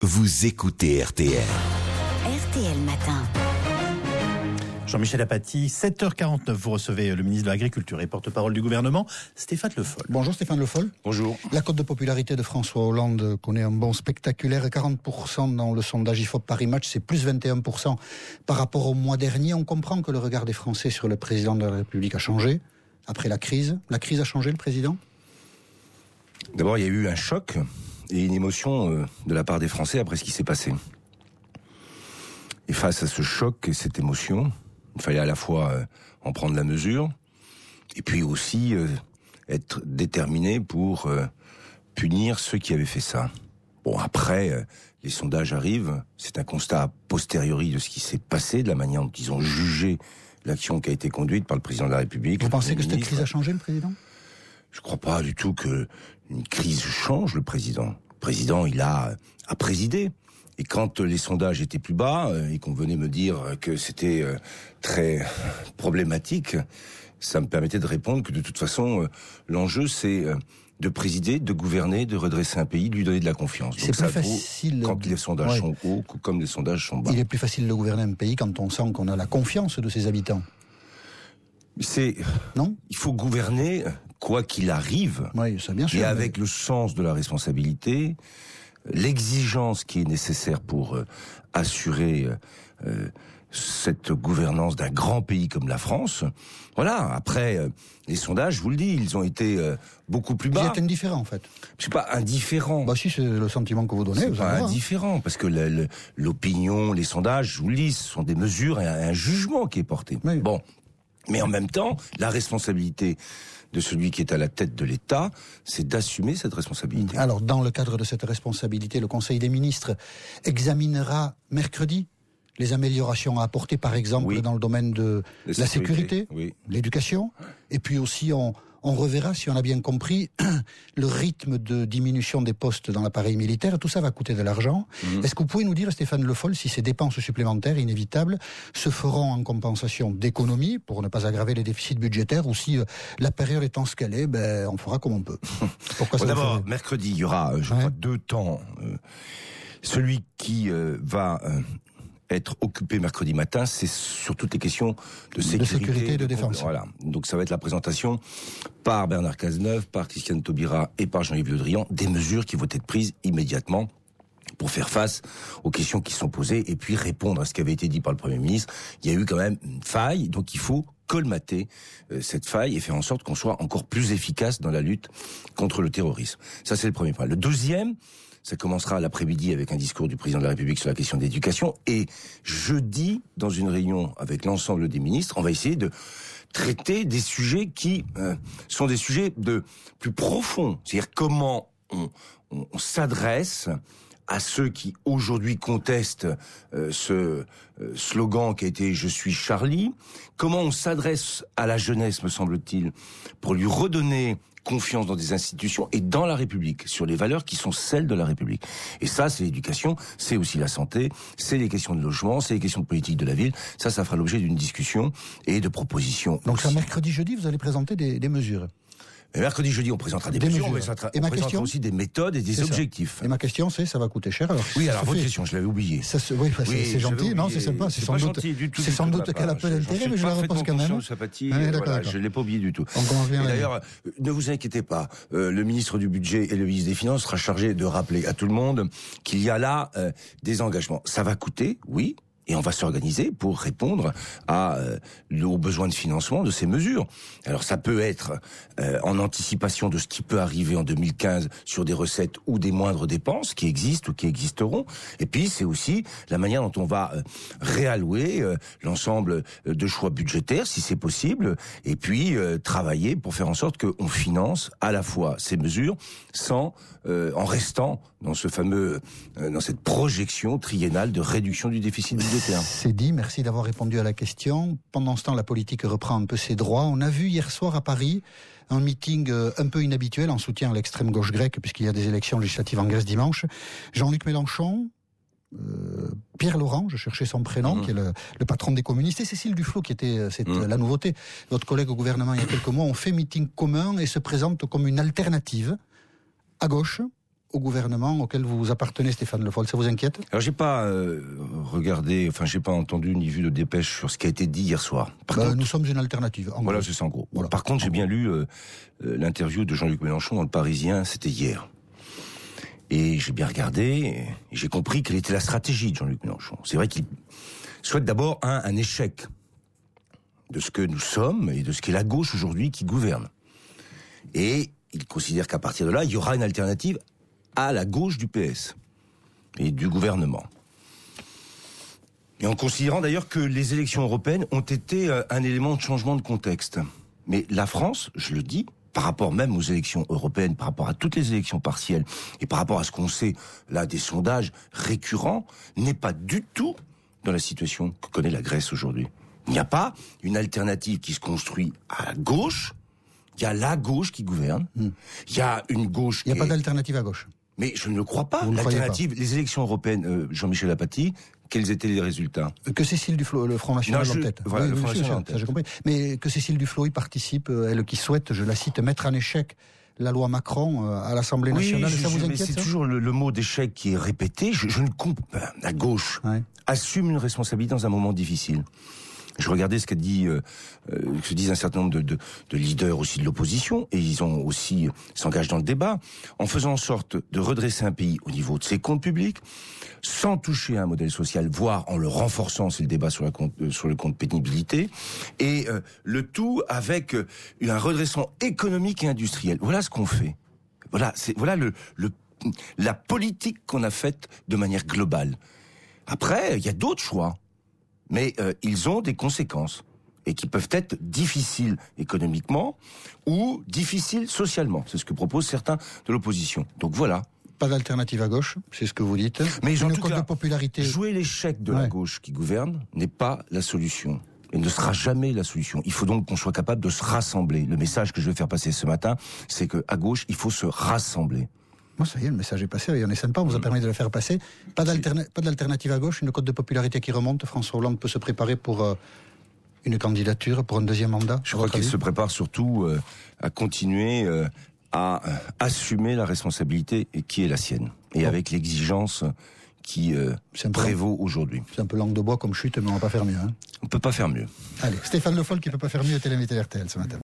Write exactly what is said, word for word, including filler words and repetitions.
Vous écoutez R T L. R T L Matin. Jean-Michel Apathy, sept heures quarante-neuf, vous recevez le ministre de l'Agriculture et porte-parole du gouvernement, Stéphane Le Foll. Bonjour Stéphane Le Foll. Bonjour. La cote de popularité de François Hollande connaît un bond spectaculaire, quarante pour cent dans le sondage I F O P Paris Match, c'est plus vingt et un pour cent par rapport au mois dernier. On comprend que le regard des Français sur le président de la République a changé après la crise. La crise a changé le président ? D'abord, il y a eu un choc et une émotion de la part des Français après ce qui s'est passé. Et face à ce choc et cette émotion, il fallait à la fois euh, en prendre la mesure, et puis aussi euh, être déterminé pour euh, punir ceux qui avaient fait ça. Bon, après, euh, les sondages arrivent, c'est un constat a posteriori de ce qui s'est passé, de la manière dont ils ont jugé l'action qui a été conduite par le président de la République. Vous pensez que ministre. cette crise a changé le président ? Je crois pas du tout que une crise change le président. Le président, il a à présider. Et quand les sondages étaient plus bas et qu'on venait me dire que c'était très problématique, ça me permettait de répondre que de toute façon, l'enjeu c'est de présider, de gouverner, de redresser un pays, de lui donner de la confiance. C'est Donc plus ça facile vaut quand les sondages ouais. sont hauts que comme les sondages sont bas. Il est plus facile de gouverner un pays quand on sent qu'on a la confiance de ses habitants. C'est non. Il faut gouverner quoi qu'il arrive. Oui, ça bien sûr. Et mais... avec le sens de la responsabilité, l'exigence qui est nécessaire pour euh, assurer euh, cette gouvernance d'un grand pays comme la France. Voilà, après, euh, les sondages, je vous le dis, ils ont été euh, beaucoup plus bas. Vous êtes indifférent, en fait. Je suis pas indifférent. Bah si, c'est le sentiment que vous donnez. C'est vous pas avez indifférent, parce que le, le, l'opinion, les sondages, je vous le dis, ce sont des mesures et un, un jugement qui est porté. Oui. Bon, mais en même temps, la responsabilité de celui qui est à la tête de l'État, c'est d'assumer cette responsabilité. Alors, dans le cadre de cette responsabilité, le Conseil des ministres examinera mercredi les améliorations à apporter, par exemple, oui. dans le domaine de la sécurité, sécurité oui. l'éducation, et puis aussi on, on reverra, si on a bien compris, le rythme de diminution des postes dans l'appareil militaire. Tout ça va coûter de l'argent. Mmh. Est-ce que vous pouvez nous dire, Stéphane Le Foll, si ces dépenses supplémentaires inévitables se feront en compensation d'économies pour ne pas aggraver les déficits budgétaires, ou si euh, la période étant ce qu'elle est, ben, on fera comme on peut. Pourquoi bon, ça d'abord, ferait... mercredi, il y aura, je ouais. crois, deux temps. Euh, celui qui euh, va... Euh, être occupé mercredi matin, c'est sur toutes les questions de sécurité, de sécurité et de, de défense. Voilà. Donc ça va être la présentation par Bernard Cazeneuve, par Christiane Taubira et par Jean-Yves Le Drian des mesures qui vont être prises immédiatement pour faire face aux questions qui sont posées et puis répondre à ce qui avait été dit par le Premier ministre. Il y a eu quand même une faille, donc il faut colmater euh, cette faille et faire en sorte qu'on soit encore plus efficace dans la lutte contre le terrorisme. Ça, c'est le premier point. Le deuxième, ça commencera l'après-midi avec un discours du président de la République sur la question de l'éducation. Et jeudi, dans une réunion avec l'ensemble des ministres, on va essayer de traiter des sujets qui euh, sont des sujets de plus profonds. C'est-à-dire comment on, on, on s'adresse à ceux qui aujourd'hui contestent euh, ce euh, slogan qui a été « Je suis Charlie », comment on s'adresse à la jeunesse, me semble-t-il, pour lui redonner confiance dans des institutions et dans la République, sur les valeurs qui sont celles de la République. Et ça, c'est l'éducation, c'est aussi la santé, c'est les questions de logement, c'est les questions de politique de la ville. Ça, ça fera l'objet d'une discussion et de propositions. Donc, aussi. ça, mercredi, jeudi, vous allez présenter des, des mesures. Et mercredi, jeudi, on présentera des, des mesures, mesures. on présentera, et on ma présentera question aussi des méthodes et des c'est objectifs. Ça. Et ma question, c'est, ça va coûter cher alors Oui, alors votre fait... question, je l'avais oubliée. Ça se... Oui, bah, oui c'est gentil, non, c'est sympa. C'est, c'est sans doute, gentil du tout. C'est sans doute qu'elle a peu d'intérêt, mais je la repose quand même. Sympathie, ah, voilà, d'accord, d'accord. Je l'ai pas oublié du tout. On commence bien. Et d'ailleurs, euh, ne vous inquiétez pas, euh, le ministre du Budget et le ministre des Finances sera chargé de rappeler à tout le monde qu'il y a là euh, des engagements. Ça va coûter, oui. Et on va s'organiser pour répondre à, euh, aux besoins de financement de ces mesures. Alors ça peut être euh, en anticipation de ce qui peut arriver en deux mille quinze sur des recettes ou des moindres dépenses qui existent ou qui existeront. Et puis c'est aussi la manière dont on va euh, réallouer euh, l'ensemble de choix budgétaires, si c'est possible, et puis euh, travailler pour faire en sorte qu'on finance à la fois ces mesures sans, euh, en restant dans ce fameux, euh, dans cette projection triennale de réduction du déficit budgétaire. C'est dit, merci d'avoir répondu à la question. Pendant ce temps, la politique reprend un peu ses droits. On a vu hier soir à Paris un meeting un peu inhabituel en soutien à l'extrême gauche grecque, puisqu'il y a des élections législatives en Grèce dimanche. Jean-Luc Mélenchon, euh, Pierre Laurent, je cherchais son prénom, mmh. qui est le, le patron des communistes, et Cécile Duflot, qui était c'est mmh. la nouveauté. Votre collègue au gouvernement, il y a quelques mois, ont fait meeting commun et se présentent comme une alternative à gauche au gouvernement auquel vous appartenez, Stéphane Le Foll. Ça vous inquiète? Alors j'ai pas euh, regardé, enfin j'ai pas entendu ni vu de dépêche sur ce qui a été dit hier soir. Par bah, contre, nous sommes une alternative. En voilà, gros. c'est ça en gros. Voilà. Par contre, j'ai En bien gros. lu euh, euh, l'interview de Jean-Luc Mélenchon dans Le Parisien, c'était hier. Et j'ai bien regardé, et j'ai compris quelle était la stratégie de Jean-Luc Mélenchon. C'est vrai qu'il souhaite d'abord un, un échec de ce que nous sommes et de ce qu'est la gauche aujourd'hui qui gouverne. Et il considère qu'à partir de là, il y aura une alternative à la gauche du P S et du gouvernement. Et en considérant d'ailleurs que les élections européennes ont été un élément de changement de contexte. Mais la France, je le dis, par rapport même aux élections européennes, par rapport à toutes les élections partielles, et par rapport à ce qu'on sait là des sondages récurrents, n'est pas du tout dans la situation que connaît la Grèce aujourd'hui. Il n'y a pas une alternative qui se construit à gauche. Il y a la gauche qui gouverne. Hmm. Il y a une gauche. Il n'y a qui pas est... d'alternative à gauche. Mais je ne le crois pas. Vous L'alternative, les élections européennes, euh, Jean-Michel Apathy, quels étaient les résultats? Que Cécile Duflot, le Front National non, je... en tête. Voilà, oui, le oui, Front sûr, National en ça, tête. j'ai compris. Mais que Cécile Duflot y participe, elle qui souhaite, je la cite, mettre en échec la loi Macron euh, à l'Assemblée nationale. Oui, je, ça vous je, inquiète? c'est ça toujours le, le mot d'échec qui est répété. Je, je ne comprends pas. La gauche ouais. assume une responsabilité dans un moment difficile. Je regardais ce qu'a dit, euh, ce que disent un certain nombre de, de, de leaders aussi de l'opposition, et ils ont aussi euh, s'engagent dans le débat, en faisant en sorte de redresser un pays au niveau de ses comptes publics, sans toucher à un modèle social, voire en le renforçant, c'est le débat sur, la compte, euh, sur le compte pénibilité, et euh, le tout avec euh, un redressement économique et industriel. Voilà ce qu'on fait. Voilà, c'est voilà le, le la politique qu'on a faite de manière globale. Après, il y a d'autres choix. Mais euh, ils ont des conséquences, et qui peuvent être difficiles économiquement ou difficiles socialement. C'est ce que proposent certains de l'opposition. Donc voilà. Pas d'alternative à gauche, c'est ce que vous dites. Mais en une tout cote cas, de popularité. Jouer l'échec de ouais. la gauche qui gouverne n'est pas la solution. Et ne sera jamais la solution. Il faut donc qu'on soit capable de se rassembler. Le message que je veux faire passer ce matin, c'est que à gauche, il faut se rassembler. Moi, ça y est, le message est passé, il y en a sympa, on vous a permis de le faire passer. Pas, d'alterna- pas d'alternative à gauche, une cote de popularité qui remonte. François Hollande peut se préparer pour euh, une candidature, pour un deuxième mandat. Je crois qu'il se prépare surtout euh, à continuer euh, à euh, assumer la responsabilité qui est la sienne. Et bon. Avec l'exigence qui euh, prévaut aujourd'hui. C'est un peu langue de bois comme chute, mais on va pas faire mieux. Hein. On peut pas faire mieux. Allez, Stéphane Le Foll qui peut pas faire mieux était l'invité R T L ce matin.